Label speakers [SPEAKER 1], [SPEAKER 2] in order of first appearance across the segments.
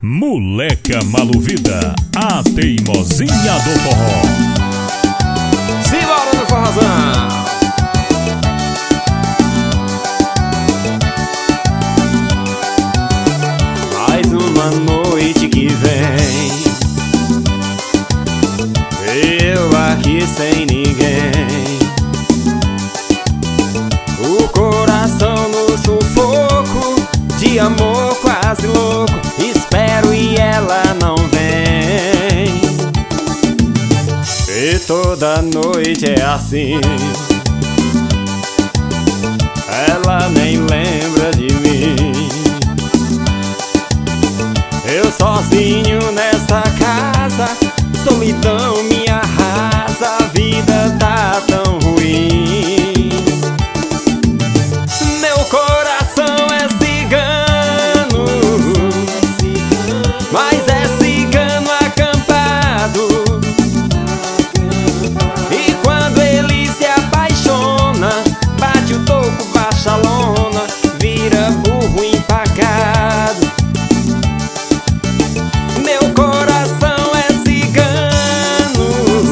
[SPEAKER 1] Moleca Maluvida, a teimosinha do forró.
[SPEAKER 2] Simbora no forrozão! Mais uma noite que vem, eu aqui sem ninguém, o coração no sufoco de amor quase louco. Espero e ela não vem, e toda noite é assim. Ela nem lembra de mim. Eu sozinho nessa casa, solidão me arrasa, a vida tá tão ruim. Meu coração é cigano, mas é cigano acampado. E quando ele se apaixona, bate o toco, baixa a lona, vira burro empacado. Meu coração é cigano,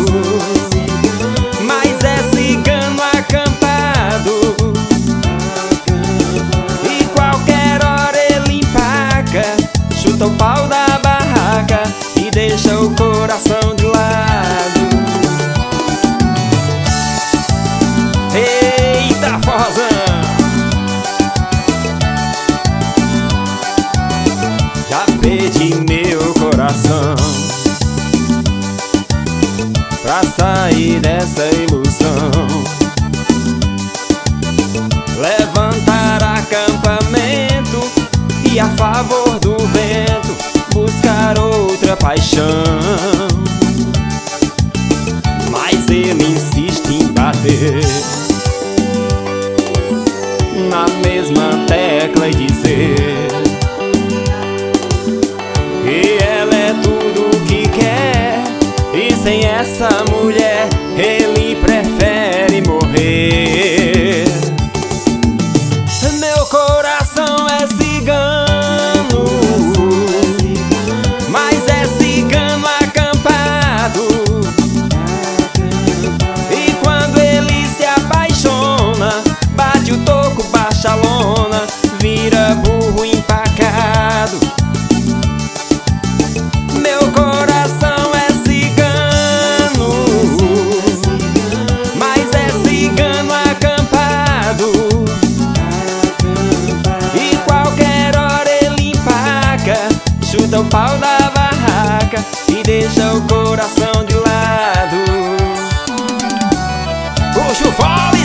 [SPEAKER 2] mas é cigano acampado. E qualquer hora ele empaca, chuta o pau da barraca e deixa o coração de lado. Eita, forrozão! Já perdi meu coração pra sair dessa ilusão, levantar acampamento e a favor do vento buscar outra paixão. Mas ele insiste em bater na mesma tecla e dizer que ela é tudo o que quer, e sem essa mulher ele prefere morrer. Meu coração é cigano, mas é cigano acampado. E quando ele se apaixona, bate o toco, baixa a lona, vira burro empacado. Meu coração é cigano, mas é cigano acampado. E qualquer hora ele empaca, chuta o pau da barraca e deixa o coração de lado. Puxa o fole!